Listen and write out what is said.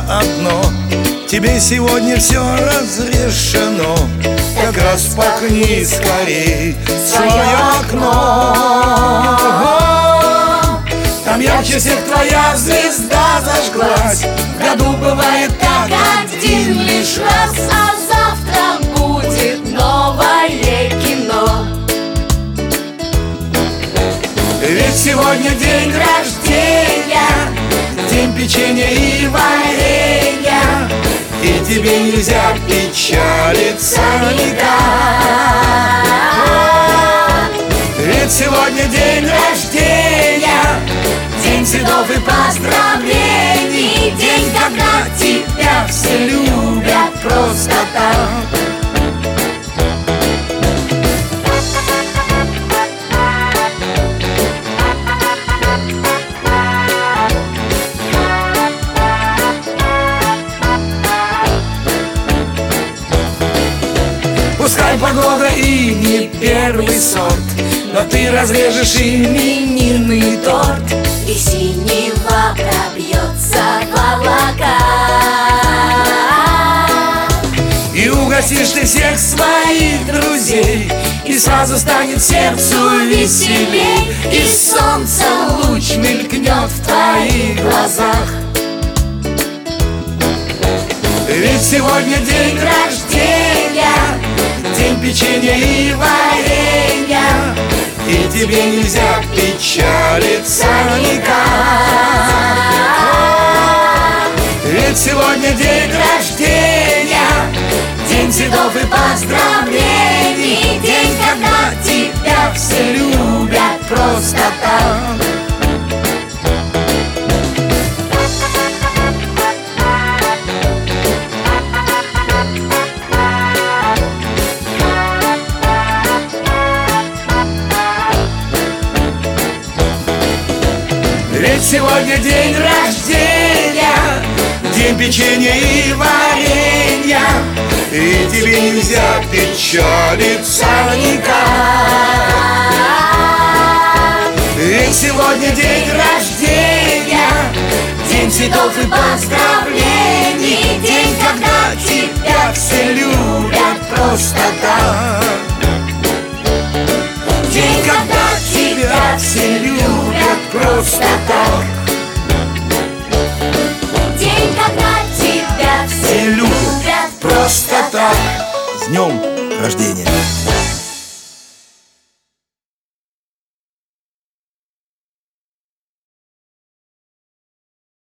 одно: тебе сегодня все разрешено. Как распахни скорей свое окно. Там ярче всех твоя звезда зажглась. В году бывает так один лишь раз, а завтра будет новое кино. Ведь сегодня день рождения, день печенья и варенья, и тебе нельзя печалиться никак. Ведь сегодня день рождения, день цветов и поздравлений, день, когда тебя все любят просто так. Пускай погода и не первый сорт, но ты разрежешь именинный торт, и синева пробьется в облака. И угостишь ты всех своих друзей, и сразу станет сердцу веселей, и солнце луч мелькнет в твоих глазах. Ведь сегодня день рождения, день печенья и варенья, и тебе нельзя печалиться никак. Ведь сегодня день рождения, день цветов и поздравлений, день, когда тебя все любят просто так. Ведь сегодня день рождения, день печенья и варенья, и тебе нельзя печалиться никак. Ведь сегодня день рождения, день цветов и поздравлений, день, когда тебя все любят просто так. День, когда тебя все любят просто так.